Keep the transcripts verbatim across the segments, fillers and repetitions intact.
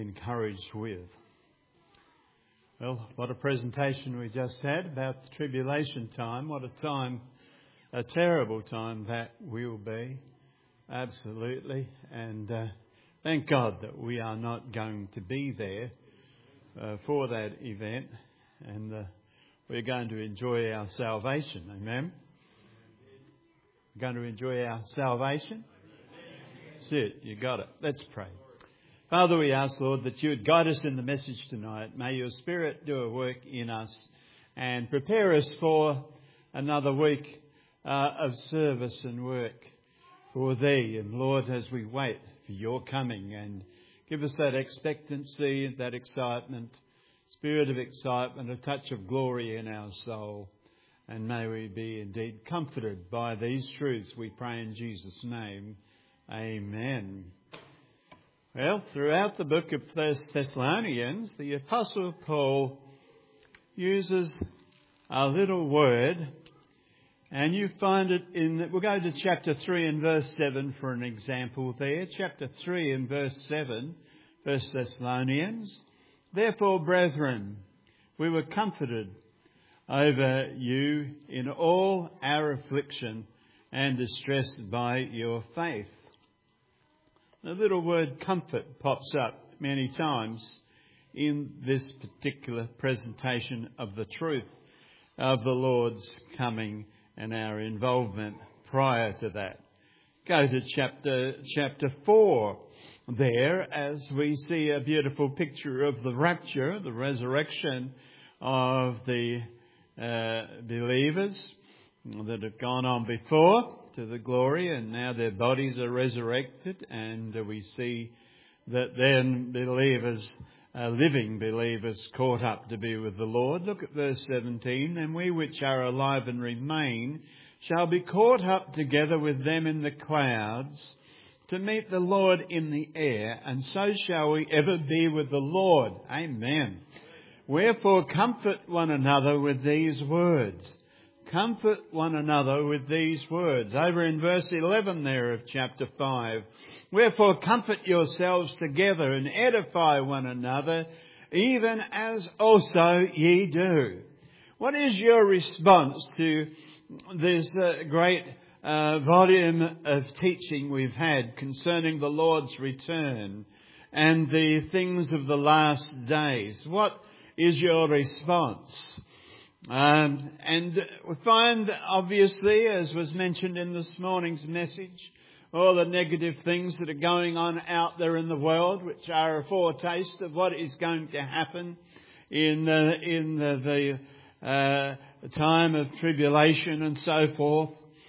encouraged with. Well, what a presentation we just had about the tribulation time. What a time, a terrible time that will be. Absolutely. And uh, thank God that we are not going to be there uh, for that event. And uh, we're going to enjoy our salvation. Amen. We're going to enjoy our salvation. That's it. You got it. Let's pray. Father, we ask, Lord, that you would guide us in the message tonight. May your Spirit do a work in us and prepare us for another week uh, of service and work for Thee. And Lord, as we wait for your coming, and give us that expectancy, that excitement, spirit of excitement, a touch of glory in our soul. And may we be indeed comforted by these truths, we pray in Jesus' name. Amen. Well, throughout the book of Thessalonians, the Apostle Paul uses a little word, and you find it in, we'll go to chapter three and verse seven for an example there. Chapter three and verse seven, First Thessalonians. Therefore, brethren, we were comforted over you in all our affliction and distressed by your faith. The little word comfort pops up many times in this particular presentation of the truth of the Lord's coming and our involvement prior to that. Go to chapter chapter four there, as we see a beautiful picture of the rapture, the resurrection of the uh, believers that have gone on before to the glory, and now their bodies are resurrected, and uh, we see that then believers, uh, living believers, caught up to be with the Lord. Look at verse seventeen. And we which are alive and remain shall be caught up together with them in the clouds to meet the Lord in the air, and so shall we ever be with the Lord. Amen. Wherefore comfort one another with these words. Comfort one another with these words. Over in verse eleven there of chapter five. Wherefore comfort yourselves together and edify one another, even as also ye do. What is your response to this uh, great uh, volume of teaching we've had concerning the Lord's return and the things of the last days? What is your response? Um, and we find, obviously, as was mentioned in this morning's message, all the negative things that are going on out there in the world, which are a foretaste of what is going to happen in the, in the, the uh, time of tribulation and so forth.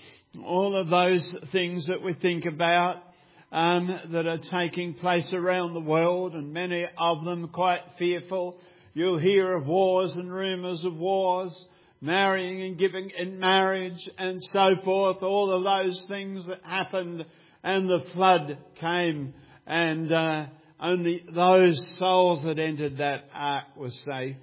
All of those things that we think about um, that are taking place around the world, and many of them quite fearful. You'll hear of wars and rumours of wars, marrying and giving in marriage and so forth. All of those things that happened, and the flood came, and uh, only those souls that entered that ark were safe.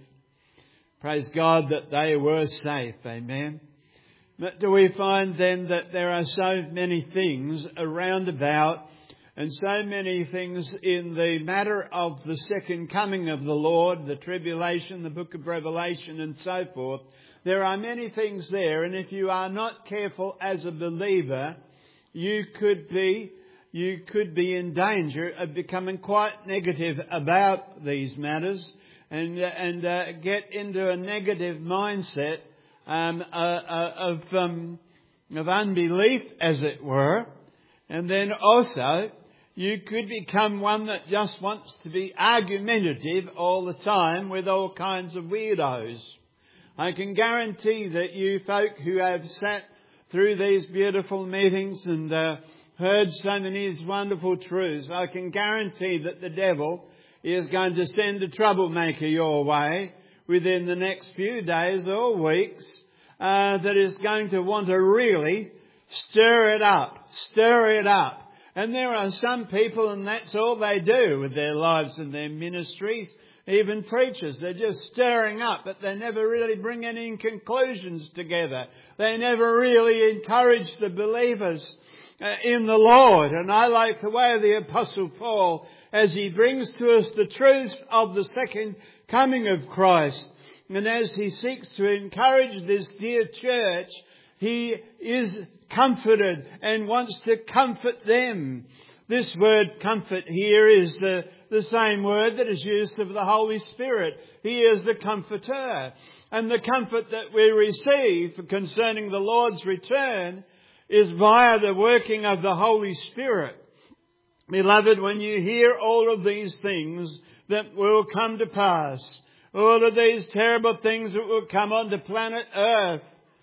Praise God that they were safe. Amen. But do we find then that there are so many things around about, and so many things in the matter of the second coming of the Lord, the tribulation, the book of Revelation and so forth. There are many things there, and if you are not careful as a believer, you could be, you could be in danger of becoming quite negative about these matters, and, and uh, get into a negative mindset um, uh, uh, of, um, of unbelief, as it were. And then also, you could become one that just wants to be argumentative all the time with all kinds of weirdos. I can guarantee that you folk who have sat through these beautiful meetings and uh, heard so many of these wonderful truths, I can guarantee that the devil is going to send a troublemaker your way within the next few days or weeks uh, that is going to want to really stir it up, stir it up. And there are some people, and that's all they do with their lives and their ministries, even preachers. They're just stirring up, but they never really bring any conclusions together. They never really encourage the believers uh, in the Lord. And I like the way the Apostle Paul as he brings to us the truth of the second coming of Christ. And as he seeks to encourage this dear church, he is comforted and wants to comfort them. This word comfort here is the, the same word that is used of the Holy Spirit. He is the comforter. And the comfort that we receive concerning the Lord's return is via the working of the Holy Spirit. Beloved, when you hear all of these things that will come to pass, all of these terrible things that will come onto planet Earth,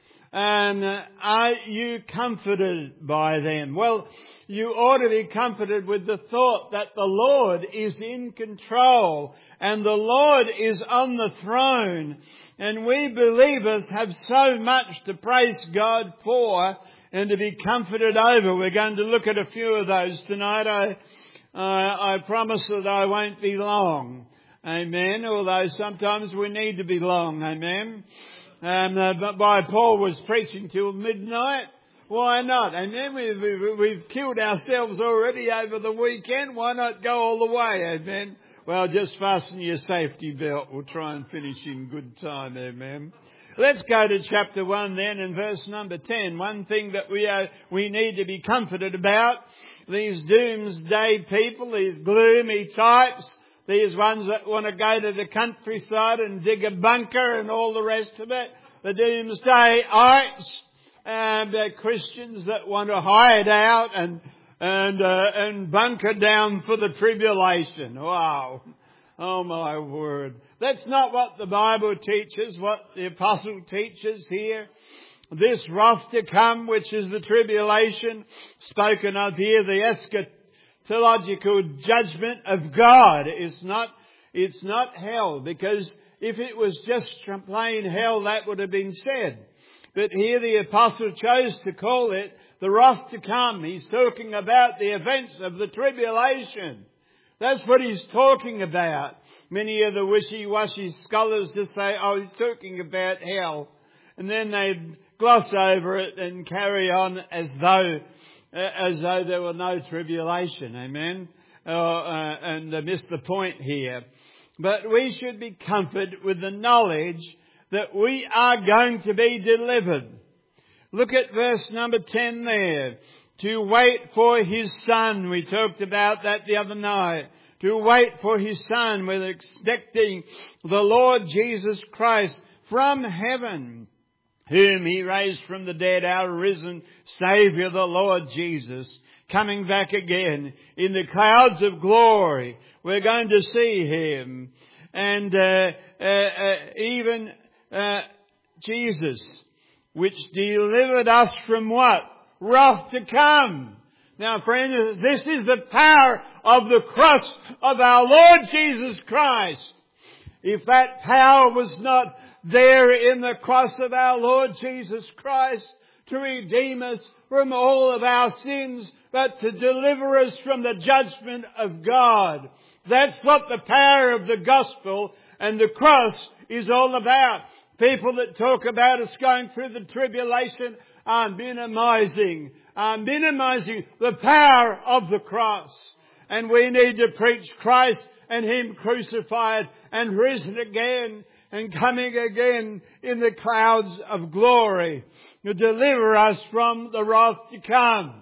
and uh, are you comforted by them? Well, you ought to be comforted with the thought that the Lord is in control and the Lord is on the throne. And we believers have so much to praise God for and to be comforted over. We're going to look at a few of those tonight. I, uh, I promise that I won't be long. Amen. Although sometimes we need to be long. Amen. Um, uh, but by Paul was preaching till midnight. Why not? And then we've, we've, we've killed ourselves already over the weekend. Why not go all the way? Amen. Well, just fasten your safety belt. We'll try and finish in good time. Amen. Let's go to chapter one then and verse number ten. One thing that we are, we need to be comforted about. These doomsday people, these gloomy types, these ones that want to go to the countryside and dig a bunker and all the rest of it. The doomsdayites. And uh, Christians that want to hide out and and uh, and bunker down for the tribulation. Wow. Oh my word. That's not what the Bible teaches, what the apostle teaches here. This wrath to come, which is the tribulation, spoken of here, the eschatological judgment of God. It's not, it's not hell, because if it was just plain hell, that would have been said. But here the apostle chose to call it the wrath to come. He's talking about the events of the tribulation. That's what he's talking about. Many of the wishy-washy scholars just say, oh, he's talking about hell. And then they gloss over it and carry on as though uh, as though there were no tribulation. Amen? Uh, uh, and uh, miss the point here. But we should be comforted with the knowledge that we are going to be delivered. Look at verse number ten there. To wait for His Son. We talked about that the other night. To wait for His Son. We're expecting the Lord Jesus Christ from heaven, whom He raised from the dead, our risen Saviour, the Lord Jesus, coming back again in the clouds of glory. We're going to see Him. And uh, uh, uh, even uh, Jesus, which delivered us from what? Wrath to come. Now friends, this is the power of the cross of our Lord Jesus Christ. If that power was not there in the cross of our Lord Jesus Christ to redeem us from all of our sins, but to deliver us from the judgment of God. That's what the power of the gospel and the cross is all about. People that talk about us going through the tribulation are minimizing, are minimizing the power of the cross. And we need to preach Christ and Him crucified and risen again and coming again in the clouds of glory to deliver us from the wrath to come.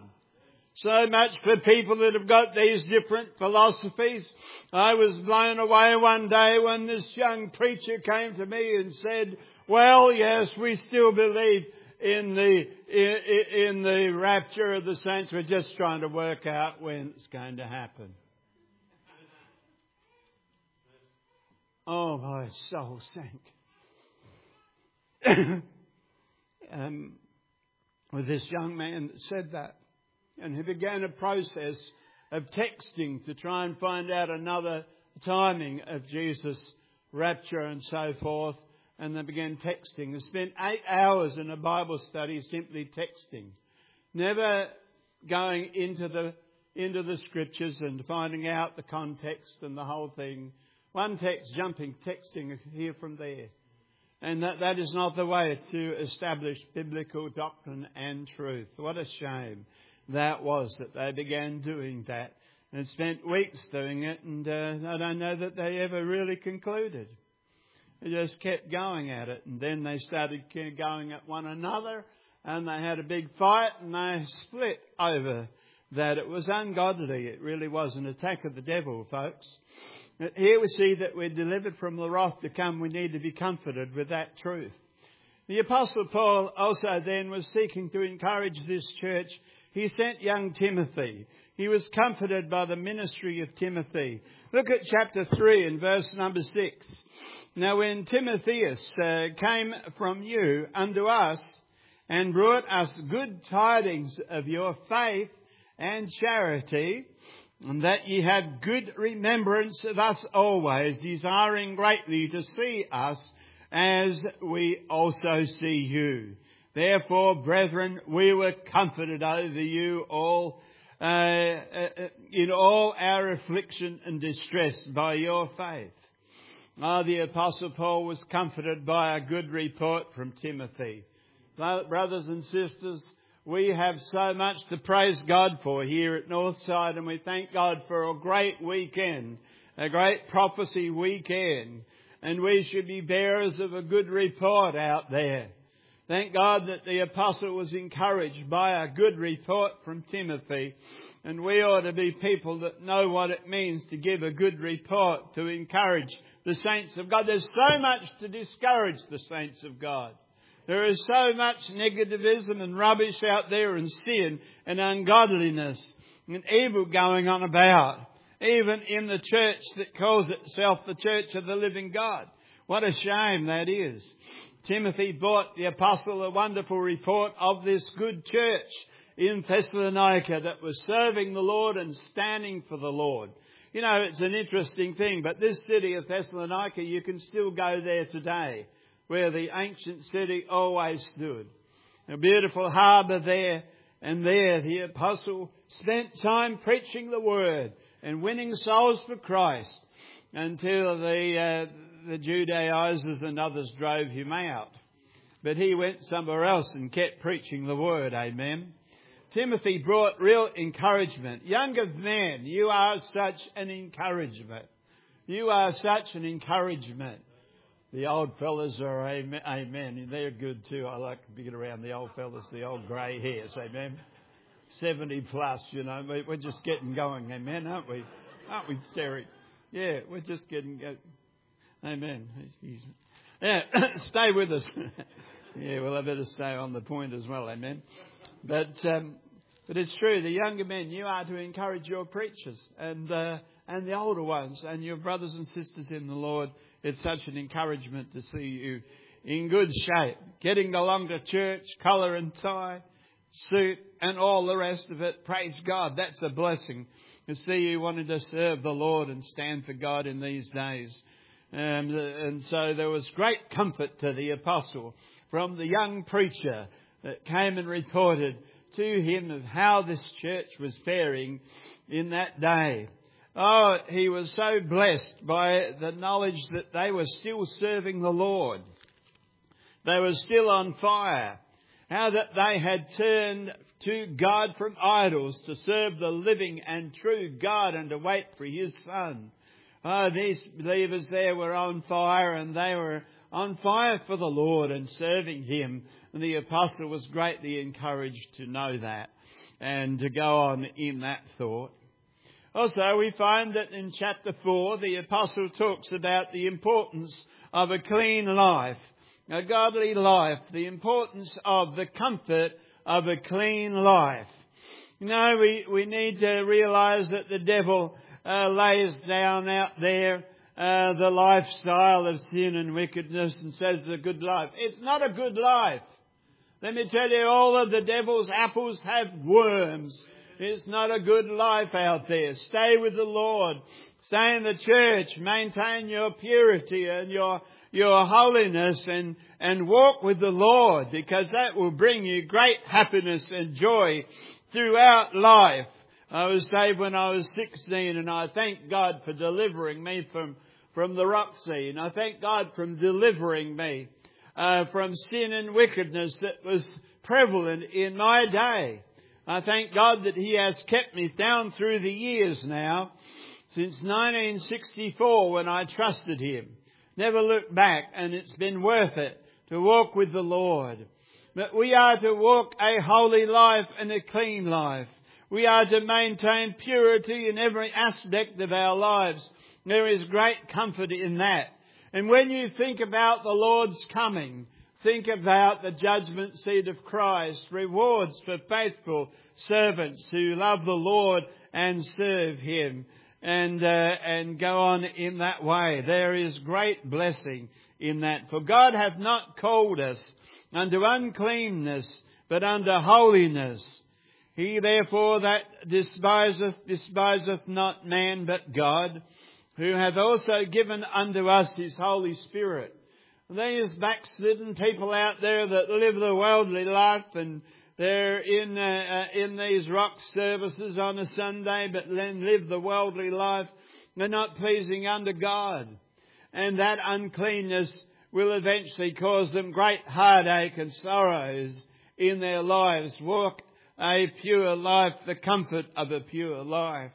So much for people that have got these different philosophies. I was blown away one day when this young preacher came to me and said, well, yes, we still believe in the in, in the rapture of the saints. We're just trying to work out when it's going to happen. Oh, my soul sank. um, with this young man that said that. And he began a process of texting to try and find out another timing of Jesus' rapture and so forth. And they began texting. They spent eight hours in a Bible study simply texting. Never going into the into the scriptures and finding out the context and the whole thing. One text jumping, texting here from there. And that, that is not the way to establish biblical doctrine and truth. What a shame that was that they began doing that. and spent weeks doing it, and uh, I don't know that they ever really concluded. They just kept going at it, and then they started going at one another, and they had a big fight, and they split over that. It was ungodly. It really was an attack of the devil, folks. Here we see that we're delivered from the wrath to come. We need to be comforted with that truth. The Apostle Paul also then was seeking to encourage this church. He sent young Timothy. He was comforted by the ministry of Timothy. Look at chapter three and verse number six. Now when Timotheus uh, came from you unto us and brought us good tidings of your faith and charity, and that ye have good remembrance of us always, desiring greatly to see us as we also see you. Therefore, brethren, we were comforted over you all uh, uh, in all our affliction and distress by your faith. Oh, the Apostle Paul was comforted by a good report from Timothy. Brothers and sisters, we have so much to praise God for here at Northside, and we thank God for a great weekend, a great prophecy weekend, and we should be bearers of a good report out there. Thank God that the apostle was encouraged by a good report from Timothy, and we ought to be people that know what it means to give a good report, to encourage the saints of God. There's so much to discourage the saints of God. There is so much negativism and rubbish out there, and sin and ungodliness and evil going on about, even in the church that calls itself the Church of the Living God. What a shame that is. Timothy brought the apostle a wonderful report of this good church in Thessalonica that was serving the Lord and standing for the Lord. You know, it's an interesting thing, but this city of Thessalonica, you can still go there today, where the ancient city always stood. A beautiful harbour there, and there the apostle spent time preaching the word and winning souls for Christ until the uh, the Judaizers and others drove him out. But he went somewhere else and kept preaching the word. Amen. Timothy brought real encouragement. Younger men, you are such an encouragement. You are such an encouragement. The old fellas are amen, amen. They're good too. I like to get around the old fellas, the old grey hairs. Amen. seventy plus, you know. We're just getting going. Amen, aren't we? Aren't we, Terry? Yeah, we're just getting going. Amen. Yeah, stay with us. Yeah, well, I better stay on the point as well. Amen. But um, but it's true. The younger men, you are to encourage your preachers and uh, and the older ones and your brothers and sisters in the Lord. It's such an encouragement to see you in good shape, getting along to church, collar and tie, suit, and all the rest of it. Praise God. That's a blessing to see you wanting to serve the Lord and stand for God in these days. Um, and so there was great comfort to the apostle from the young preacher that came and reported to him of how this church was faring in that day. Oh, he was so blessed by the knowledge that they were still serving the Lord. They were still on fire. How that they had turned to God from idols to serve the living and true God and to wait for His Son. Oh, these believers there were on fire, and they were on fire for the Lord and serving Him. And the apostle was greatly encouraged to know that and to go on in that thought. Also, we find that in chapter four, the apostle talks about the importance of a clean life, a godly life, the importance of the comfort of a clean life. You know, we, we need to realise that the devil uh, lays down out there uh, the lifestyle of sin and wickedness and says it's a good life. It's not a good life. Let me tell you, all of the devil's apples have worms. It's not a good life out there. Stay with the Lord. Stay in the church. Maintain your purity and your your holiness and, and walk with the Lord, because that will bring you great happiness and joy throughout life. I was saved when I was sixteen, and I thank God for delivering me from, from the rock scene. I thank God for delivering me uh, from sin and wickedness that was prevalent in my day. I thank God that He has kept me down through the years now, since nineteen sixty-four when I trusted Him. Never looked back, and it's been worth it to walk with the Lord. But we are to walk a holy life and a clean life. We are to maintain purity in every aspect of our lives. There is great comfort in that. And when you think about the Lord's coming, think about the judgment seat of Christ, rewards for faithful servants who love the Lord and serve Him, and uh, and go on in that way. There is great blessing in that. For God hath not called us unto uncleanness, but unto holiness. He therefore that despiseth, despiseth not man but God, who hath also given unto us His Holy Spirit. There's backslidden people out there that live the worldly life, and they're in uh, uh, in these rock services on a Sunday, but then live the worldly life. They're not pleasing unto God. And that uncleanness will eventually cause them great heartache and sorrows in their lives. Walk a pure life, the comfort of a pure life.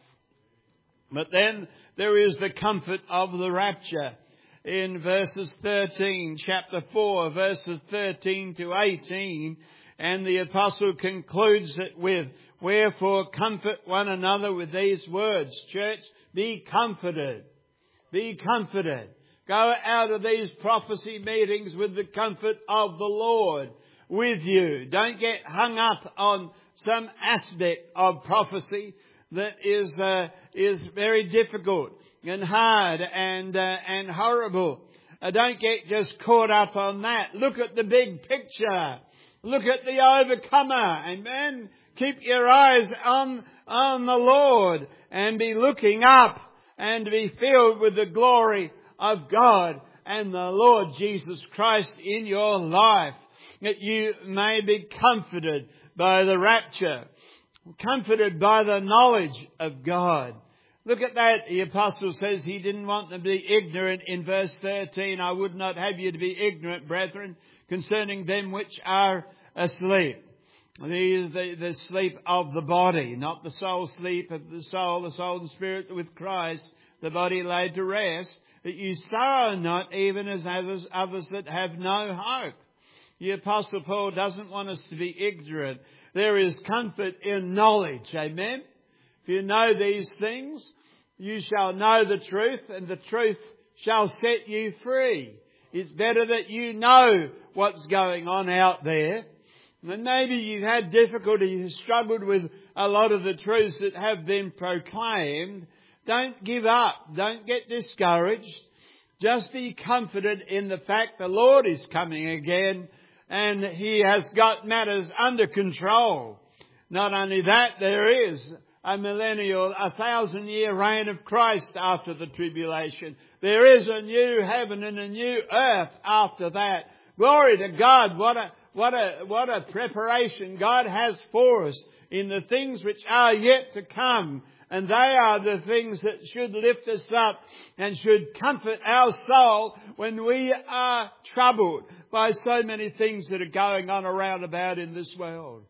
But then there is the comfort of the rapture. In verses thirteen, chapter four, verses thirteen to eighteen, and the apostle concludes it with, wherefore comfort one another with these words. Church, be comforted. Be comforted. Go out of these prophecy meetings with the comfort of the Lord with you. Don't get hung up on some aspect of prophecy that is uh, is very difficult and hard and uh, and horrible. Uh, don't get just caught up on that. Look at the big picture. Look at the overcomer. Amen. Keep your eyes on on the Lord and be looking up and be filled with the glory of God and the Lord Jesus Christ in your life, that you may be comforted by the rapture, comforted by the knowledge of God. Look at that. The apostle says he didn't want them to be ignorant in verse thirteen. I would not have you to be ignorant, brethren, concerning them which are asleep. The, the, the sleep of the body, not the soul sleep of the soul, the soul and spirit with Christ, the body laid to rest, that you sorrow not even as others, others that have no hope. The Apostle Paul doesn't want us to be ignorant. There is comfort in knowledge. Amen. If you know these things, you shall know the truth, and the truth shall set you free. It's better that you know what's going on out there. And maybe you've had difficulty, you've struggled with a lot of the truths that have been proclaimed. Don't give up. Don't get discouraged. Just be comforted in the fact the Lord is coming again, and He has got matters under control. Not only that, there is a millennial, a thousand year reign of Christ after the tribulation. There is a new heaven and a new earth after that. Glory to God. What a, what a, what a preparation God has for us in the things which are yet to come. And they are the things that should lift us up and should comfort our soul when we are troubled by so many things that are going on around about in this world.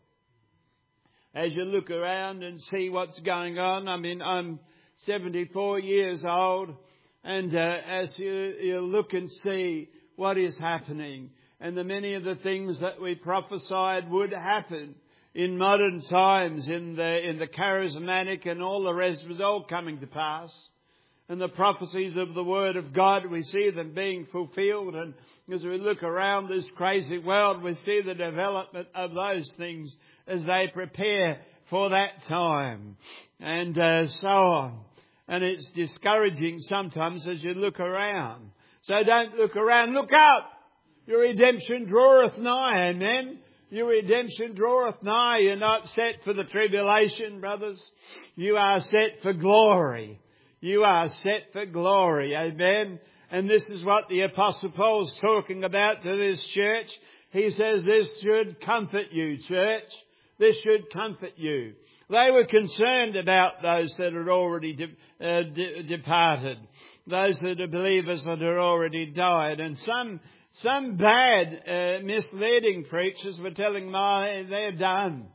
As you look around and see what's going on, I mean, I'm seventy-four years old, and uh, as you, you look and see what is happening, and the many of the things that we prophesied would happen in modern times, in the in the charismatic and all the rest, was all coming to pass. And the prophecies of the Word of God, we see them being fulfilled. And as we look around this crazy world, we see the development of those things as they prepare for that time. And uh, so on. And it's discouraging sometimes as you look around. So don't look around, look up. Your redemption draweth nigh, amen. Your redemption draweth nigh. You're not set for the tribulation, brothers. You are set for glory. You are set for glory. Amen. And this is what the Apostle Paul's talking about to this church. He says this should comfort you, church. This should comfort you. They were concerned about those that had already de- uh, de- departed. Those that are believers that had already died. And some Some bad, uh, misleading preachers were telling them, oh, they're done.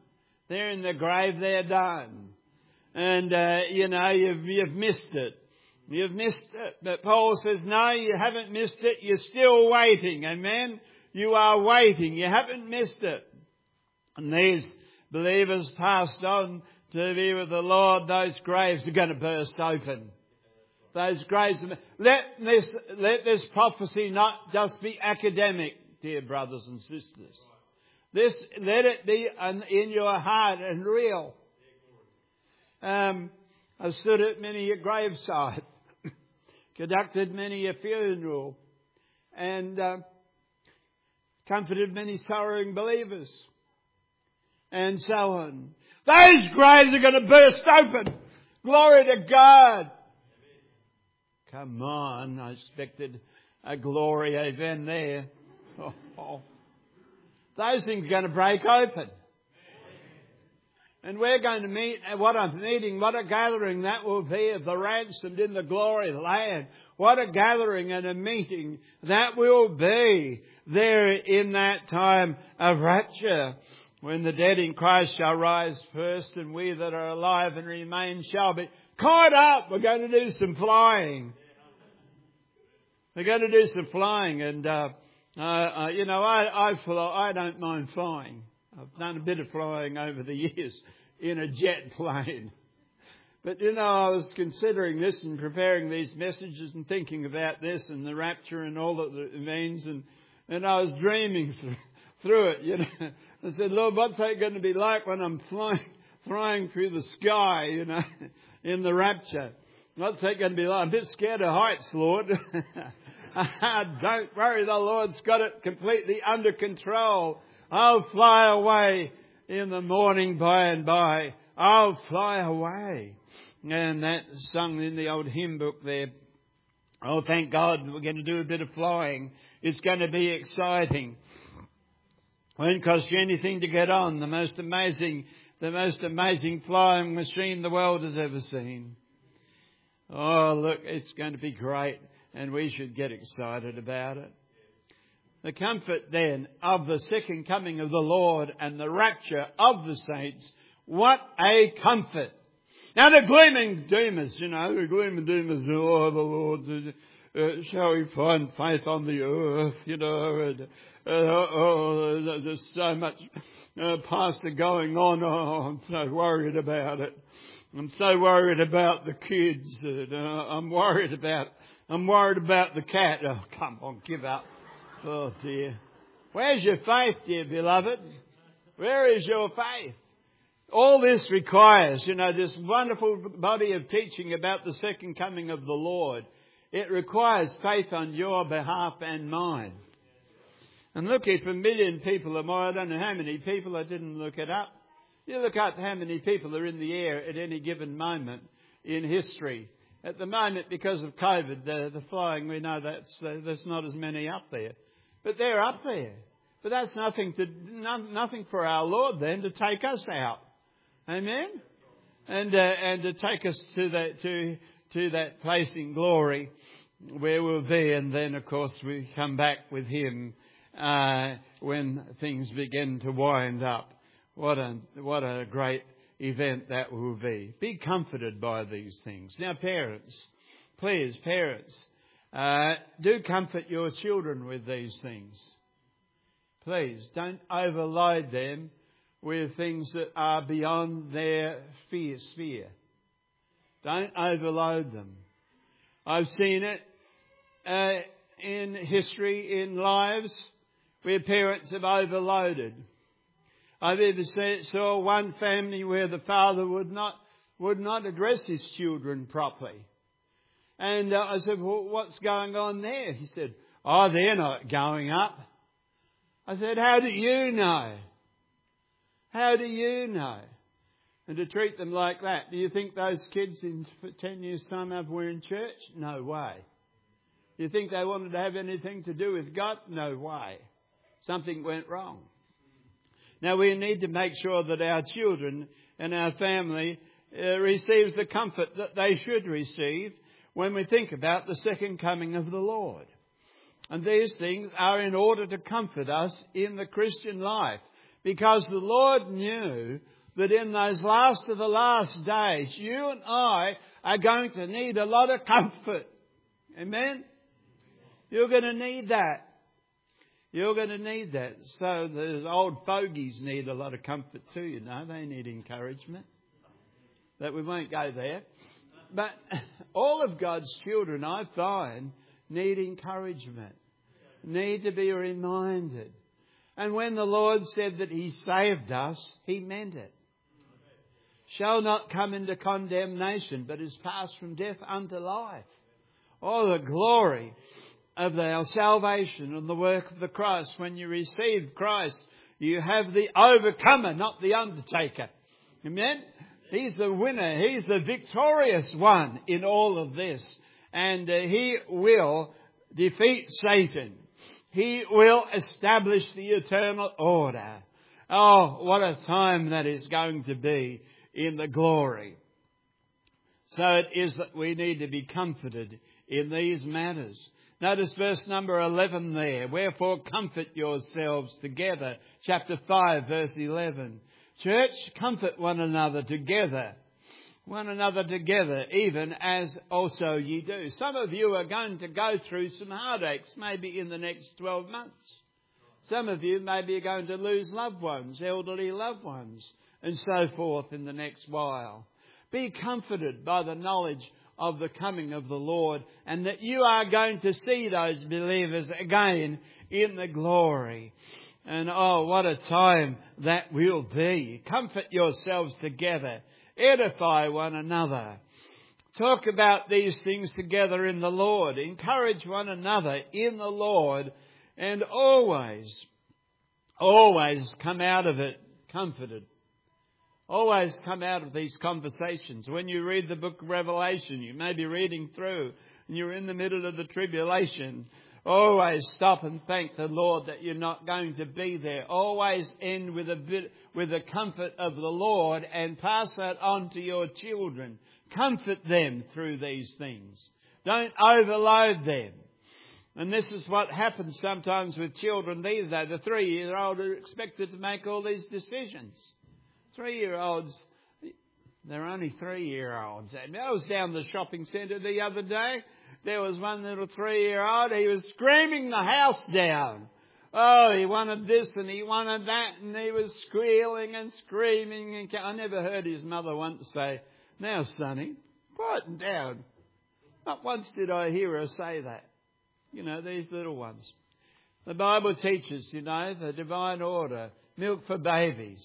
They're in the grave, they're done. And, uh, you know, you've, you've missed it. You've missed it. But Paul says, no, you haven't missed it. You're still waiting. Amen? You are waiting. You haven't missed it. And these believers passed on to be with the Lord. Those graves are going to burst open. Those graves. Let this, let this prophecy not just be academic, dear brothers and sisters. This, let it be in your heart and real. Um, I've stood at many a graveside, conducted many a funeral, and uh, comforted many sorrowing believers, and so on. Those graves are going to burst open. Glory to God. Come on, I expected a glory event there. Oh, oh. Those things are going to break open. And we're going to meet, what a meeting, what a gathering that will be of the ransomed in the glory land. What a gathering and a meeting that will be there in that time of rapture. When the dead in Christ shall rise first, and we that are alive and remain shall be caught up. We're going to do some flying. We're going to do some flying, and uh, uh, uh, you know, I I, fly, I don't mind flying. I've done a bit of flying over the years in a jet plane. But, you know, I was considering this and preparing these messages and thinking about this and the rapture and all that it means, and and I was dreaming through, through it, you know. I said, Lord, what's that going to be like when I'm flying, flying through the sky, you know, in the rapture? What's that going to be like? I'm a bit scared of heights, Lord. Don't worry, the Lord's got it completely under control. I'll fly away in the morning by and by. I'll fly away. And that's sung in the old hymn book there. Oh, thank God we're going to do a bit of flying. It's going to be exciting. Won't cost you anything to get on. The most amazing, the most amazing flying machine the world has ever seen. Oh, look, it's going to be great. And we should get excited about it. The comfort then of the second coming of the Lord and the rapture of the saints. What a comfort. Now the gloom and doomers, you know, the gloom and doomers, oh, the Lord, uh, shall we find faith on the earth, you know, and, uh, oh, there's just so much uh, pastor going on. Oh, I'm so worried about it. I'm so worried about the kids. And, uh, I'm worried about, I'm worried about the cat. Oh, come on, give up. Oh dear. Where's your faith, dear beloved? Where is your faith? All this requires, you know, this wonderful body of teaching about the second coming of the Lord. It requires faith on your behalf and mine. And look, if a million people or more, I don't know how many people, I didn't look it up. You look up how many people are in the air at any given moment in history. At the moment, because of COVID, the, the flying, we know that's, uh, there's not as many up there. But they're up there. But that's nothing to no, nothing for our Lord then to take us out. Amen? And uh, and to take us to that to to that place in glory where we'll be, and then of course we come back with Him uh, when things begin to wind up. What a what a great event that will be. Be comforted by these things. Now, parents, please, parents, uh, do comfort your children with these things. Please don't overload them with things that are beyond their fear sphere. Don't overload them. I've seen it uh, in history, in lives, where parents have overloaded. I've even saw one family where the father would not would not address his children properly. And uh, I said, well, what's going on there? He said, oh, they're not going up. I said, how do you know? How do you know? And to treat them like that. Do you think those kids in ten years' time ever were in church? No way. Do you think they wanted to have anything to do with God? No way. Something went wrong. Now we need to make sure that our children and our family uh, receives the comfort that they should receive when we think about the second coming of the Lord. And these things are in order to comfort us in the Christian life. Because the Lord knew that in those last of the last days, you and I are going to need a lot of comfort. Amen? You're going to need that. You're going to need that. So those old fogies need a lot of comfort too, you know. They need encouragement. But we won't go there. But all of God's children, I find, need encouragement. Need to be reminded. And when the Lord said that He saved us, He meant it. Shall not come into condemnation, but is passed from death unto life. Oh, the glory of our salvation and the work of the cross. When you receive Christ, you have the overcomer, not the undertaker. Amen? He's the winner. He's the victorious one in all of this. And uh, He will defeat Satan. He will establish the eternal order. Oh, what a time that is going to be in the glory. So it is that we need to be comforted in these matters. Notice verse number eleven there. Wherefore comfort yourselves together. Chapter five, verse eleven. Church, comfort one another together. One another together, even as also ye do. Some of you are going to go through some heartaches, maybe in the next twelve months. Some of you maybe are going to lose loved ones, elderly loved ones, and so forth in the next while. Be comforted by the knowledge of the coming of the Lord, and that you are going to see those believers again in the glory. And oh, what a time that will be. Comfort yourselves together. Edify one another. Talk about these things together in the Lord. Encourage one another in the Lord. And always, always come out of it comforted. Always come out of these conversations. When you read the book of Revelation, you may be reading through and you're in the middle of the tribulation. Always stop and thank the Lord that you're not going to be there. Always end with a bit, with the comfort of the Lord, and pass that on to your children. Comfort them through these things. Don't overload them. And this is what happens sometimes with children these days. The three-year-old are expected to make all these decisions. Three-year-olds, they're only three-year-olds. I was down the shopping centre the other day. There was one little three-year-old. He was screaming the house down. Oh, he wanted this and he wanted that, and he was squealing and screaming. And I never heard his mother once say, "Now, sonny, quieten down." Not once did I hear her say that. You know, these little ones. The Bible teaches, you know, the divine order. Milk for babies.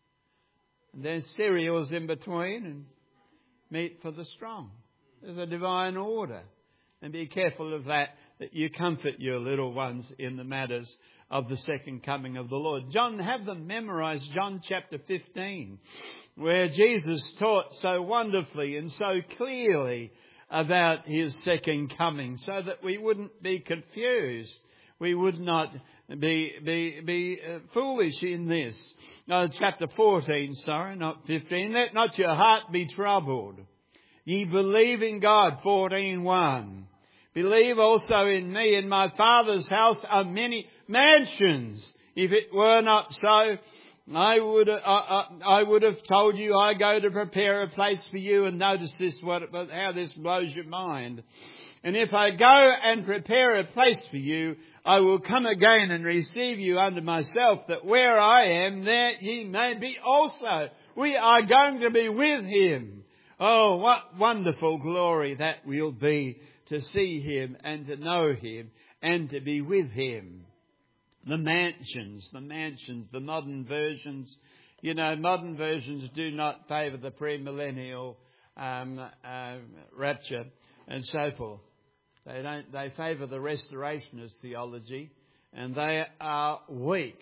And then cereals in between, and meat for the strong. There's a divine order. And be careful of that, that you comfort your little ones in the matters of the second coming of the Lord. John, have them memorize John chapter fifteen, where Jesus taught so wonderfully and so clearly about His second coming, so that we wouldn't be confused. We would not be be be uh, foolish in this. No, chapter fourteen, sorry, not fifteen. Let not your heart be troubled. Ye believe in God, fourteen one. Believe also in me. In my Father's house are many mansions. If it were not so, I would uh, uh, I would have told you I go to prepare a place for you. And notice this, what how this blows your mind. And if I go and prepare a place for you, I will come again and receive you unto myself, that where I am, there ye may be also. We are going to be with Him. Oh, what wonderful glory that will be, to see Him and to know Him and to be with Him. The mansions, the mansions, the modern versions. You know, modern versions do not favour the premillennial um, uh, rapture and so forth. They don't. They favour the restorationist theology, and they are weak.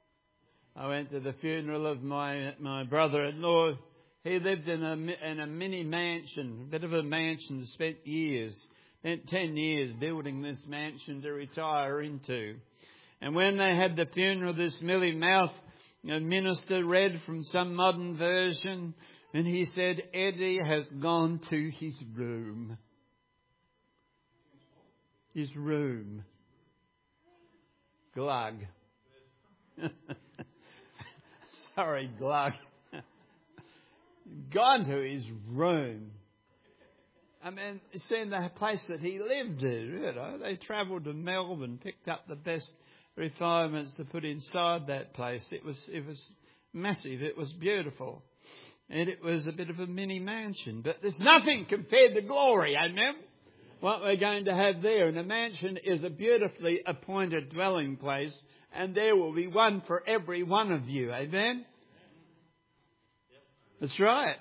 I went to the funeral of my my brother-in-law. He lived in a in a mini mansion, a bit of a mansion. Spent years, spent ten years building this mansion to retire into. And when they had the funeral, this Millie Mouth minister read from some modern version, and he said, "Eddie has gone to his room." His room. Glug. Sorry, Glug. gone to his room. I mean, it's in the place that he lived in, you know. They travelled to Melbourne, picked up the best refinements to put inside that place. It was, it was massive. It was beautiful. And it was a bit of a mini mansion. But there's nothing compared to glory, amen? What we're going to have there. And a mansion is a beautifully appointed dwelling place. And there will be one for every one of you, amen? That's right.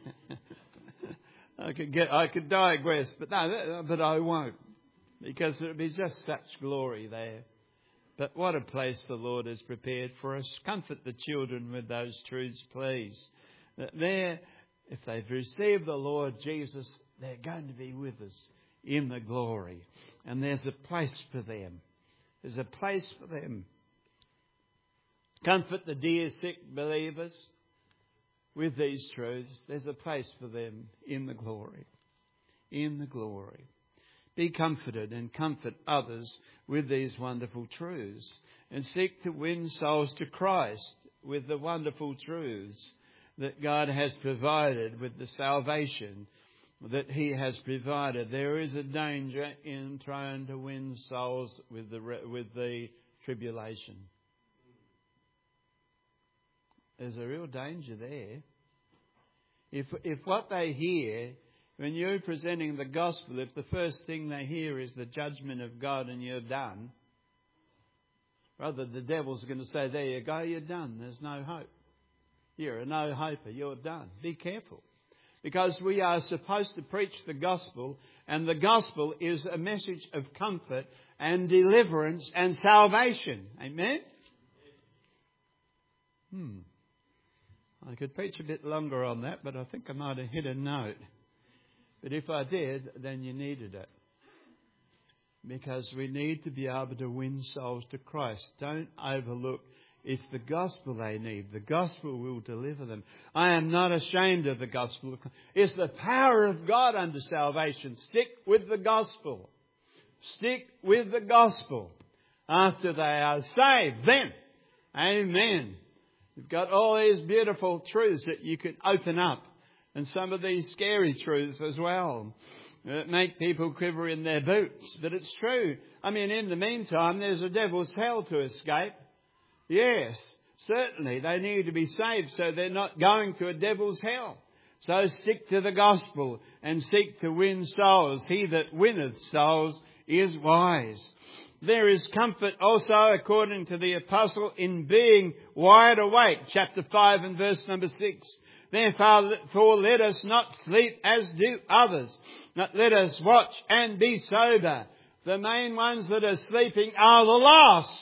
I could get, I could digress, but no, but I won't, because it'll be just such glory there. But what a place the Lord has prepared for us. Comfort the children with those truths, please. That there, if they've received the Lord Jesus, they're going to be with us in the glory, and there's a place for them. There's a place for them. Comfort the dear sick believers with these truths. There's a place for them in the glory. In the glory. Be comforted and comfort others with these wonderful truths. And seek to win souls to Christ with the wonderful truths that God has provided, with the salvation that He has provided. There is a danger in trying to win souls with the with the tribulation. There's a real danger there. If if what they hear when you're presenting the gospel, if the first thing they hear is the judgment of God and you're done, rather the devil's going to say, there you go, you're done. There's no hope. You're a no-hoper. You're done. Be careful. Because we are supposed to preach the gospel, and the gospel is a message of comfort and deliverance and salvation. Amen? Hmm. I could preach a bit longer on that, but I think I might have hit a note. But if I did, then you needed it. Because we need to be able to win souls to Christ. Don't overlook. It's the gospel they need. The gospel will deliver them. I am not ashamed of the gospel. It's the power of God unto salvation. Stick with the gospel. Stick with the gospel. After they are saved, then, amen. You've got all these beautiful truths that you can open up. And some of these scary truths as well. That make people quiver in their boots. But it's true. I mean, in the meantime, there's a devil's hell to escape. Yes, certainly. They need to be saved so they're not going to a devil's hell. So stick to the gospel and seek to win souls. He that winneth souls is wise. There is comfort also, according to the apostle, in being wide awake. Chapter five and verse number six. Therefore let us not sleep as do others, but let us watch and be sober. The main ones that are sleeping are the lost.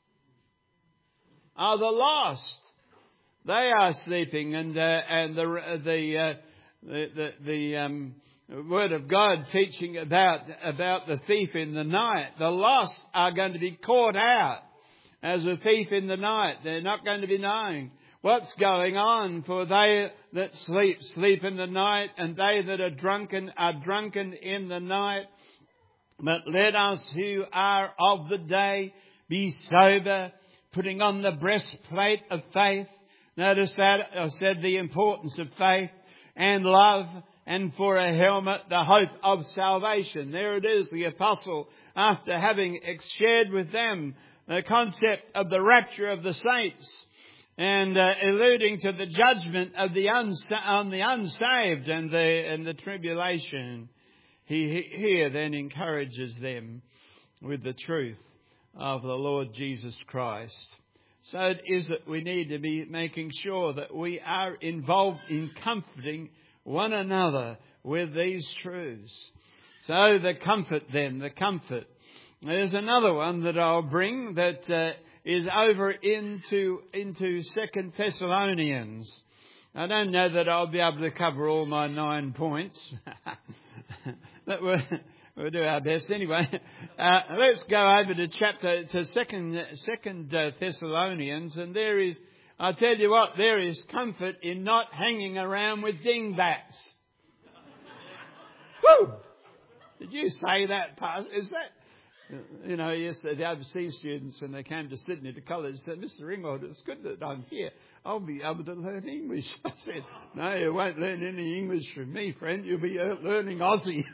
Are the lost. They are sleeping, and uh, and the the, uh, the the the um, Word of God teaching about about the thief in the night. The lost are going to be caught out as a thief in the night. They're not going to be knowing what's going on, for they that sleep, sleep in the night, and they that are drunken are drunken in the night. But let us who are of the day be sober, putting on the breastplate of faith. Notice that I said the importance of faith and love, and for a helmet, the hope of salvation. There it is, the apostle, after having shared with them the concept of the rapture of the saints, and uh, alluding to the judgment of the uns- on the unsaved and the and the tribulation, he, he here then encourages them with the truth of the Lord Jesus Christ. So it is that we need to be making sure that we are involved in comforting one another with these truths. So the comfort then, the comfort. There's another one that I'll bring that uh, is over into into Second Thessalonians. I don't know that I'll be able to cover all my nine points, but we'll, we'll do our best anyway. Uh, let's go over to chapter to Second Second uh, Thessalonians, and there is, I tell you what, there is comfort in not hanging around with dingbats. Woo! Did you say that, Pastor? Is that? You know, yes, the overseas students, when they came to Sydney to college, said, Mister Ringwald, it's good that I'm here. I'll be able to learn English. I said, no, you won't learn any English from me, friend. You'll be learning Aussie.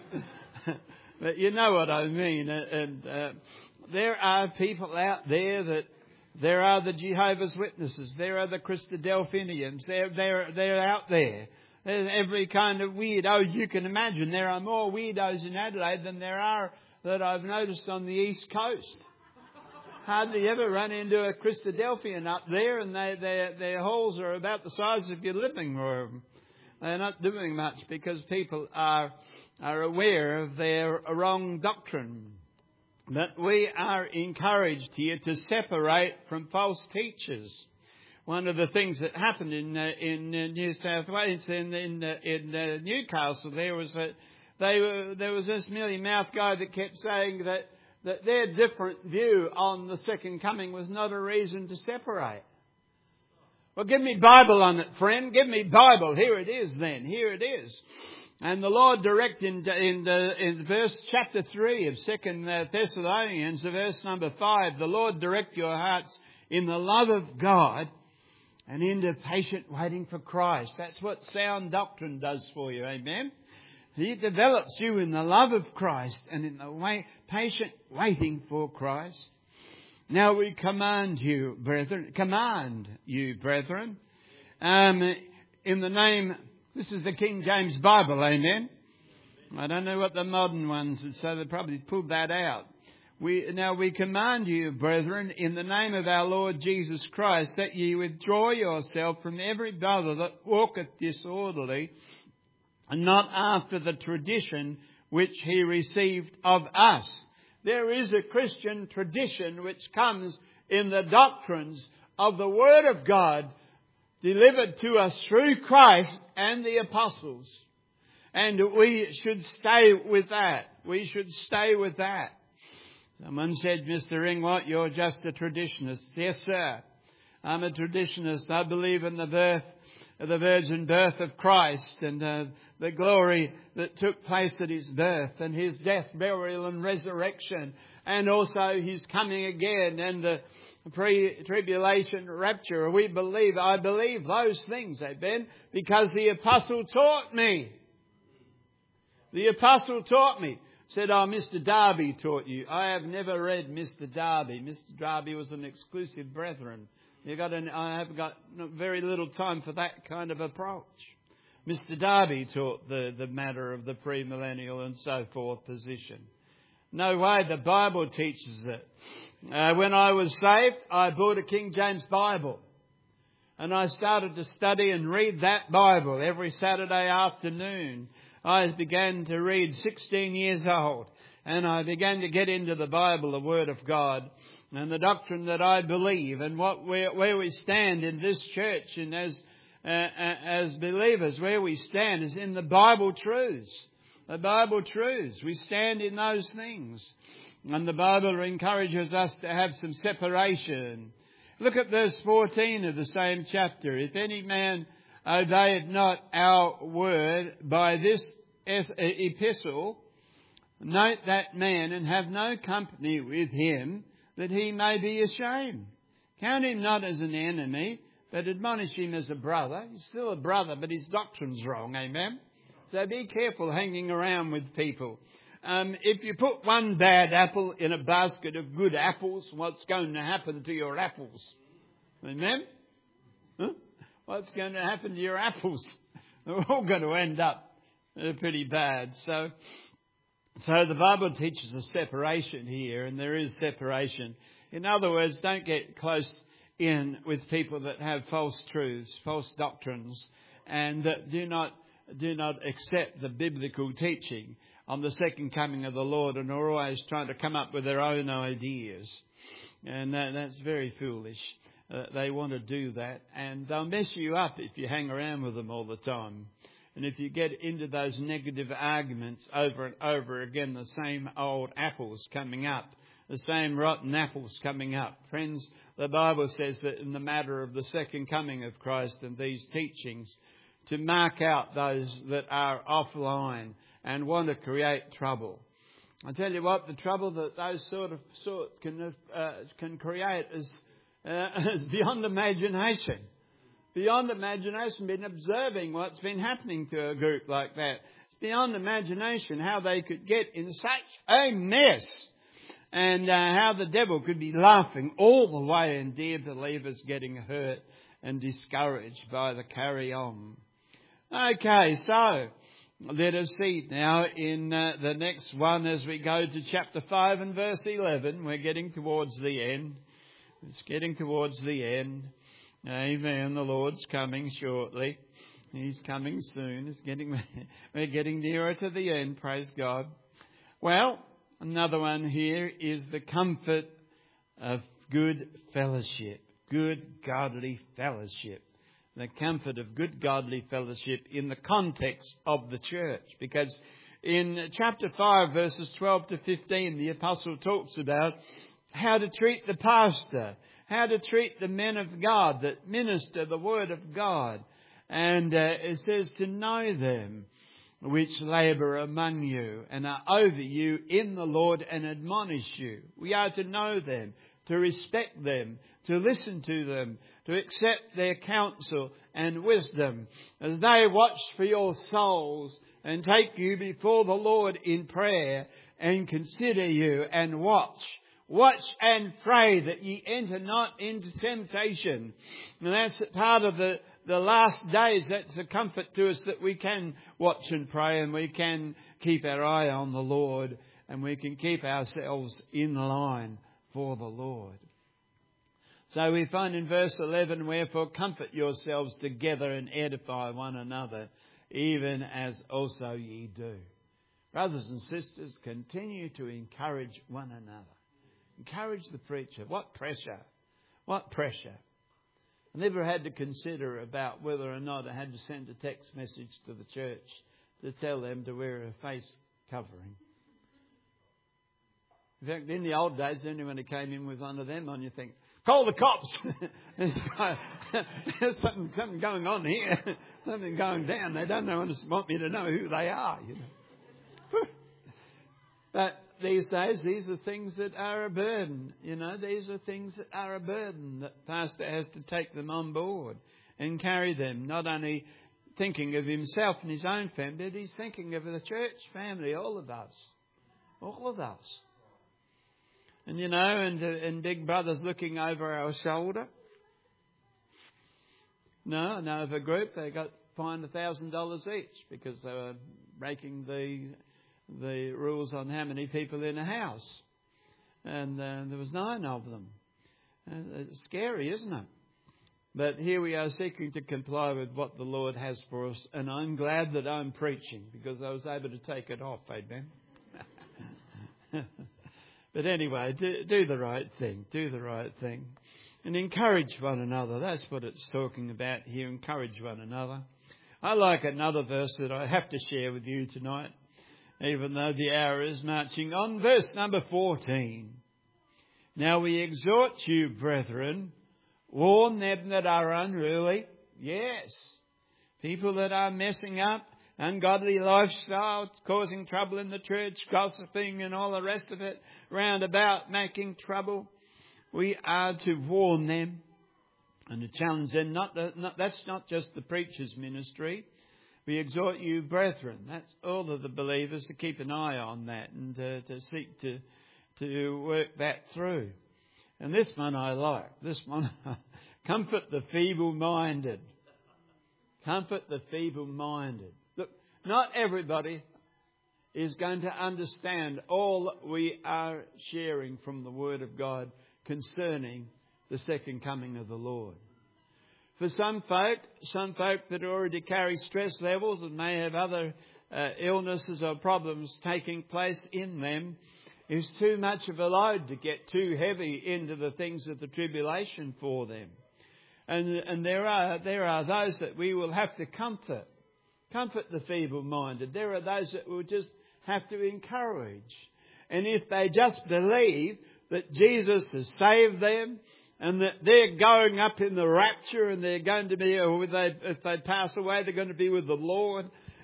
But you know what I mean. And uh, there are people out there that, there are the Jehovah's Witnesses. There are the Christadelphinians. They're, they're, they're out there. There's every kind of weirdo you can imagine. There are more weirdos in Adelaide than there are that I've noticed on the East Coast. Hardly ever run into a Christadelphian up there, and they, they, their halls are about the size of your living room. They're not doing much because people are, are aware of their wrong doctrine. But we are encouraged here to separate from false teachers. One of the things that happened in uh, in uh, New South Wales, in in, uh, in uh, Newcastle, there was a they were, there was this mealy mouth guy that kept saying that that their different view on the second coming was not a reason to separate. Well, give me Bible on it, friend. Give me Bible. Here it is. Then here it is. And the Lord direct in, in, uh, in verse chapter three of Second Thessalonians, verse number five, the Lord direct your hearts in the love of God and into patient waiting for Christ. That's what sound doctrine does for you. Amen. He develops you in the love of Christ and in the way, patient waiting for Christ. Now we command you, brethren, command you, brethren, um, in the name. This is the King James Bible, amen? I don't know what the modern ones would say. They probably pulled that out. We, now we command you, brethren, in the name of our Lord Jesus Christ, that ye withdraw yourself from every brother that walketh disorderly, and not after the tradition which he received of us. There is a Christian tradition which comes in the doctrines of the Word of God delivered to us through Christ and the apostles. And we should stay with that. We should stay with that. Someone said, Mister Ringwald, you're just a traditionist. Yes, sir. I'm a traditionist. I believe in the birth, the virgin birth of Christ and uh, the glory that took place at his birth and his death, burial and resurrection, and also his coming again and the pre-tribulation rapture. We believe, I believe those things, amen, because the apostle taught me. The apostle taught me. Said, oh, Mister Darby taught you. I have never read Mister Darby. Mister Darby was an exclusive brethren. You got an, I have got very little time for that kind of approach. Mister Darby taught the, the matter of the premillennial and so forth position. No way, the Bible teaches it. Uh, when I was saved, I bought a King James Bible. And I started to study and read that Bible every Saturday afternoon. I began to read sixteen years old. And I began to get into the Bible, the Word of God, and the doctrine that I believe, and what where, where we stand in this church and as uh, as believers, where we stand is in the Bible truths. The Bible truths. We stand in those things. And the Bible encourages us to have some separation. Look at verse fourteen of the same chapter. If any man obeyeth not our word by this epistle, note that man and have no company with him, that he may be ashamed. Count him not as an enemy, but admonish him as a brother. He's still a brother, but his doctrine's wrong, amen? So be careful hanging around with people. Um, if you put one bad apple in a basket of good apples, what's going to happen to your apples? Amen? Huh? What's going to happen to your apples? They're all going to end up uh, pretty bad. So, so the Bible teaches a separation here, and there is separation. In other words, don't get close in with people that have false truths, false doctrines, and that do not do not accept the biblical teaching on the second coming of the Lord, and are always trying to come up with their own ideas. And that, that's very foolish. Uh, they want to do that, and they'll mess you up if you hang around with them all the time. And if you get into those negative arguments over and over again, the same old apples coming up, the same rotten apples coming up. Friends, the Bible says that in the matter of the second coming of Christ and these teachings, to mark out those that are offline and want to create trouble. I tell you what, the trouble that those sort of sorts can uh, can create is, uh, is beyond imagination. Beyond imagination. Been observing what's been happening to a group like that. It's beyond imagination how they could get in such a mess, and uh, how the devil could be laughing all the way, and dear believers getting hurt and discouraged by the carry on. Okay, so let us see now in uh, the next one as we go to chapter five and verse eleven. We're getting towards the end. It's getting towards the end. Amen. The Lord's coming shortly. He's coming soon. It's getting, we're getting nearer to the end. Praise God. Well, another one here is the comfort of good fellowship. Good godly fellowship. The comfort of good godly fellowship in the context of the church. Because in chapter five, verses twelve to fifteen, the apostle talks about how to treat the pastor, how to treat the men of God that minister the word of God. And uh, it says to know them which labour among you and are over you in the Lord and admonish you. We are to know them, to respect them, to listen to them, to accept their counsel and wisdom as they watch for your souls and take you before the Lord in prayer and consider you and watch. Watch and pray that ye enter not into temptation. And that's part of the, the last days. That's a comfort to us that we can watch and pray, and we can keep our eye on the Lord, and we can keep ourselves in line for the Lord. So we find in verse eleven, wherefore comfort yourselves together and edify one another, even as also ye do. Brothers and sisters, continue to encourage one another. Encourage the preacher. What pressure? What pressure? I never had to consider about whether or not I had to send a text message to the church to tell them to wear a face covering. In fact, in the old days, anyone who came in with one of them on, you think, call the cops. There's something, something going on here. Something going down. They don't know, want me to know who they are. You know. But these days, these are things that are a burden. You know, these are things that are a burden. That pastor has to take them on board and carry them. Not only thinking of himself and his own family, but he's thinking of the church family, all of us. All of us. And, you know, and, and big brother's looking over our shoulder. No, I know of a group, they got fined one thousand dollars each because they were breaking the the rules on how many people in a house. And uh, there was nine of them. Uh, it's scary, isn't it? But here we are seeking to comply with what the Lord has for us. And I'm glad that I'm preaching because I was able to take it off. Amen. But anyway, do, do the right thing. Do the right thing. And encourage one another. That's what it's talking about here. Encourage one another. I like another verse that I have to share with you tonight, even though the hour is marching on. Verse number fourteen. Now we exhort you, brethren, warn them that are unruly. Yes. People that are messing up, ungodly lifestyle, causing trouble in the church, gossiping and all the rest of it, round about making trouble. We are to warn them and to challenge them. Not, the, not That's not just the preacher's ministry. We exhort you, brethren. That's all of the believers to keep an eye on that and to, to seek to, to work that through. And this one I like. This one, comfort the feeble-minded. Comfort the feeble-minded. Look, not everybody is going to understand all we are sharing from the Word of God concerning the second coming of the Lord. For some folk, some folk that already carry stress levels and may have other uh, illnesses or problems taking place in them, it's too much of a load to get too heavy into the things of the tribulation for them. And, and there are there are those that we will have to comfort. Comfort the feeble-minded. There are those that we'll just have to encourage. And if they just believe that Jesus has saved them and that they're going up in the rapture and they're going to be, or if they, if they pass away, they're going to be with the Lord,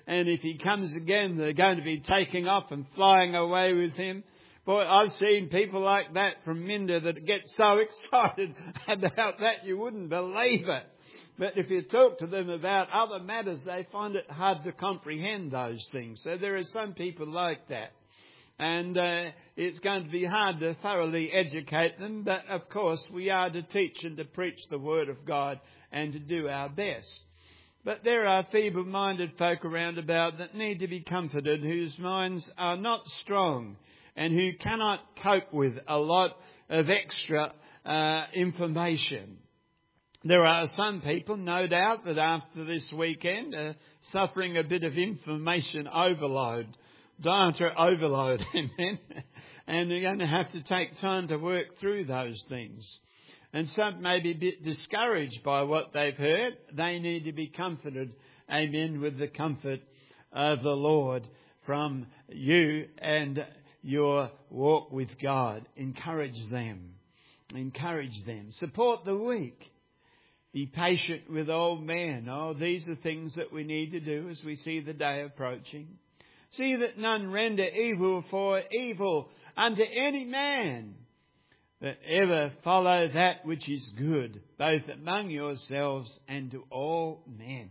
and if he comes again, they're going to be taking off and flying away with him. Boy, I've seen people like that from Minda that get so excited about that you wouldn't believe it. But if you talk to them about other matters, they find it hard to comprehend those things. So there are some people like that. And uh, it's going to be hard to thoroughly educate them. But of course, we are to teach and to preach the Word of God and to do our best. But there are feeble-minded folk around about that need to be comforted, whose minds are not strong and who cannot cope with a lot of extra uh, information. There are some people, no doubt, that after this weekend are suffering a bit of information overload, data overload, amen. And you're going to have to take time to work through those things. And some may be a bit discouraged by what they've heard. They need to be comforted, amen, with the comfort of the Lord from you and your walk with God. Encourage them. Encourage them. Support the weak. Be patient with old men. Oh, these are things that we need to do as we see the day approaching. See that none render evil for evil unto any man, but ever follow that which is good, both among yourselves and to all men.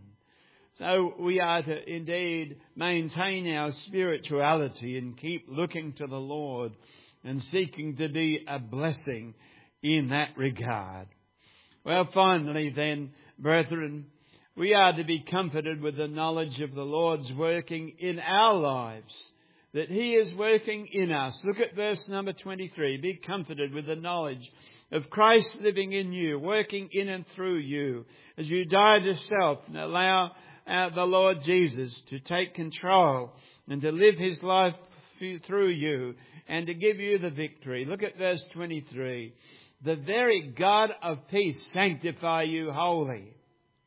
So we are to indeed maintain our spirituality and keep looking to the Lord and seeking to be a blessing in that regard. Well, finally then, brethren, we are to be comforted with the knowledge of the Lord's working in our lives, that He is working in us. Look at verse number twenty-three. Be comforted with the knowledge of Christ living in you, working in and through you, as you die to self and allow uh, the Lord Jesus to take control and to live His life through you and to give you the victory. Look at verse twenty-three. The very God of peace sanctify you wholly.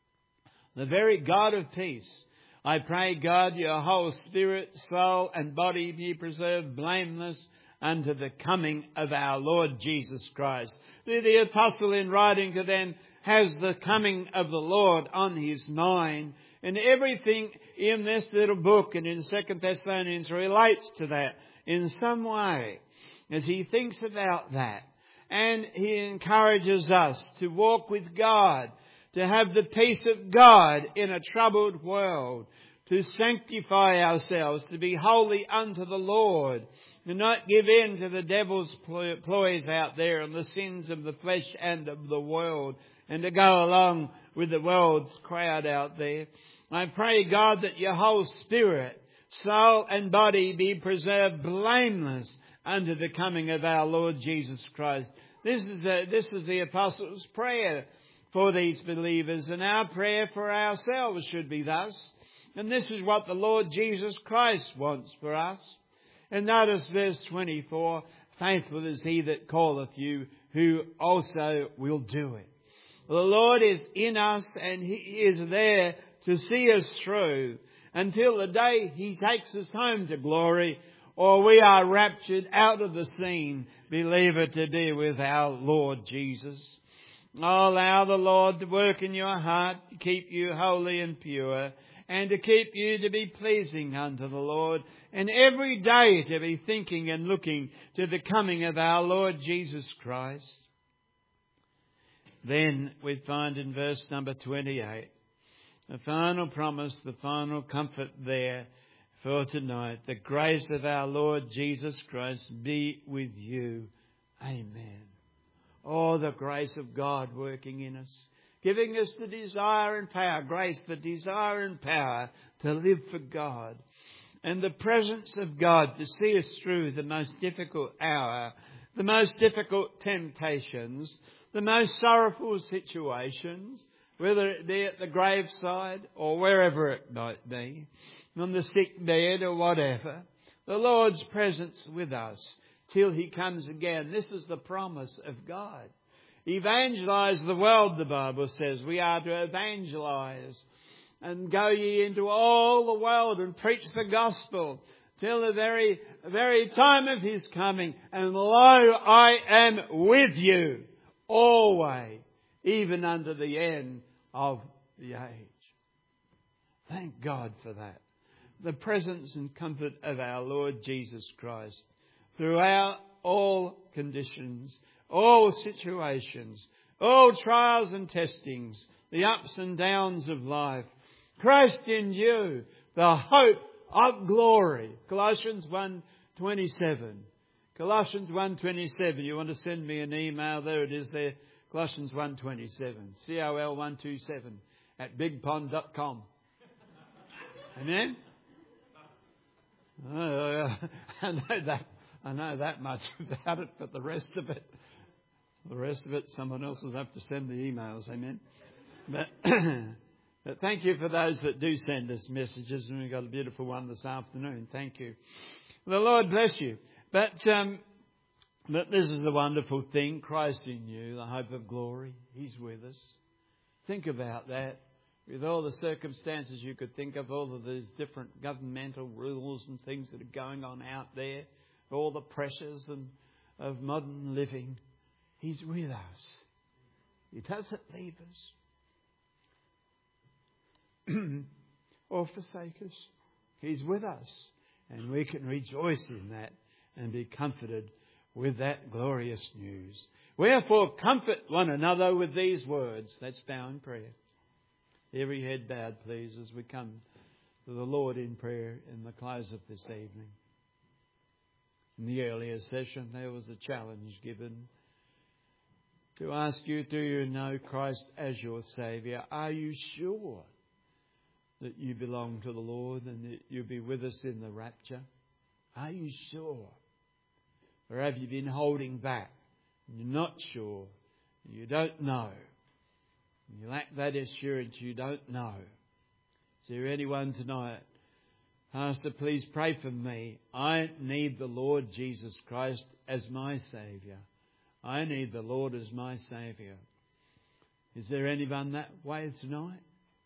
The very God of peace. I pray, God, your whole spirit, soul and body be preserved blameless unto the coming of our Lord Jesus Christ. The, the apostle in writing to them has the coming of the Lord on his mind. And everything in this little book and in Second Thessalonians relates to that in some way as he thinks about that. And he encourages us to walk with God, to have the peace of God in a troubled world, to sanctify ourselves, to be holy unto the Lord, to not give in to the devil's ploys out there and the sins of the flesh and of the world, and to go along with the world's crowd out there. I pray, God, that your whole spirit, soul and body be preserved blameless unto the coming of our Lord Jesus Christ. This is the, this is the apostles' prayer for these believers, and our prayer for ourselves should be thus. And this is what the Lord Jesus Christ wants for us. And notice verse twenty-four, faithful is he that calleth you, who also will do it. The Lord is in us and He is there to see us through until the day He takes us home to glory, or we are raptured out of the scene, believer, to be with our Lord Jesus. Oh, allow the Lord to work in your heart, to keep you holy and pure, and to keep you to be pleasing unto the Lord, and every day to be thinking and looking to the coming of our Lord Jesus Christ. Then we find in verse number twenty-eight, the final promise, the final comfort there for tonight. The grace of our Lord Jesus Christ be with you. Amen. Oh, the grace of God working in us, giving us the desire and power, grace, the desire and power to live for God, and the presence of God to see us through the most difficult hour, the most difficult temptations, the most sorrowful situations, whether it be at the graveside or wherever it might be, on the sick bed or whatever. The Lord's presence with us till He comes again. This is the promise of God. Evangelize the world, the Bible says. We are to evangelize. And go ye into all the world and preach the gospel till the very, very time of His coming. And lo, I am with you always, even unto the end of the age. Thank God for that. the presence and comfort of our Lord Jesus Christ throughout all conditions, all situations, all trials and testings, the ups and downs of life. Christ in you, the hope of glory. Colossians one twenty-seven. Colossians one twenty-seven. You want to send me an email? There it is there. Colossians one twenty-seven. C O L one twenty-seven at big pond dot com. Amen? Oh, I know that. I know that much about it, but the rest of it, the rest of it, someone else will have to send the emails. Amen. But, but thank you for those that do send us messages, and we've got a beautiful one this afternoon. Thank you. The Lord bless you. But um, but this is the wonderful thing: Christ in you, the hope of glory. He's with us. Think about that. With all the circumstances you could think of, all of these different governmental rules and things that are going on out there, all the pressures and of modern living, He's with us. He doesn't leave us or forsake us. He's with us, and we can rejoice in that and be comforted with that glorious news. Wherefore comfort one another with these words. Let's bow in prayer. Every head bowed, please, as we come to the Lord in prayer in the close of this evening. In the earlier session, there was a challenge given to ask you, do you know Christ as your Saviour? Are you sure that you belong to the Lord and that you'll be with us in the rapture? Are you sure? Or have you been holding back? You're not sure. You don't know. You lack that assurance. You don't know. Is there anyone tonight? Pastor, please pray for me. I need the Lord Jesus Christ as my Saviour. I need the Lord as my Saviour. Is there anyone that way tonight?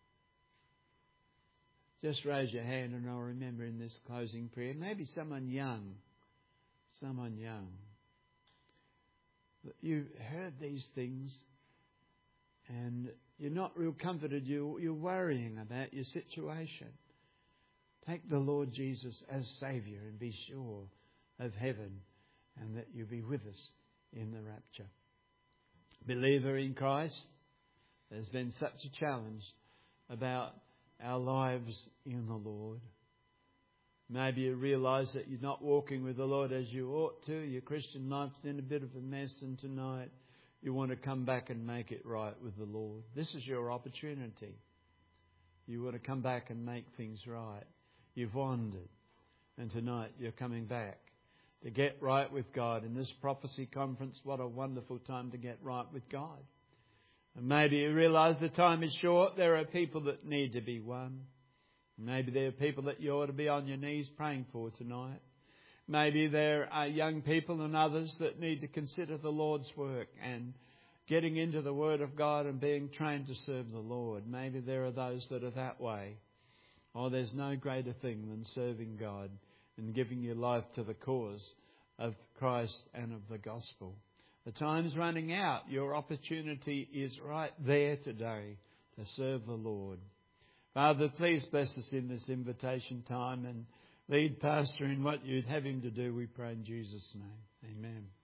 Just raise your hand and I'll remember in this closing prayer. Maybe someone young. Someone young. You heard these things and you're not real comforted. You, you're worrying about your situation. Take the Lord Jesus as Saviour and be sure of heaven and that you'll be with us in the rapture. Believer in Christ, there's been such a challenge about our lives in the Lord. Maybe you realise that you're not walking with the Lord as you ought to. Your Christian life's in a bit of a mess, and tonight you want to come back and make it right with the Lord. This is your opportunity. You want to come back and make things right. You've wandered, and tonight you're coming back to get right with God. In this prophecy conference, what a wonderful time to get right with God. And maybe you realise the time is short. There are people that need to be won. Maybe there are people that you ought to be on your knees praying for tonight. Maybe there are young people and others that need to consider the Lord's work and getting into the Word of God and being trained to serve the Lord. Maybe there are those that are that way. Oh, there's no greater thing than serving God and giving your life to the cause of Christ and of the gospel. The time's running out. Your opportunity is right there today to serve the Lord. Father, please bless us in this invitation time and lead Pastor in what you'd have him to do, we pray in Jesus' name. Amen.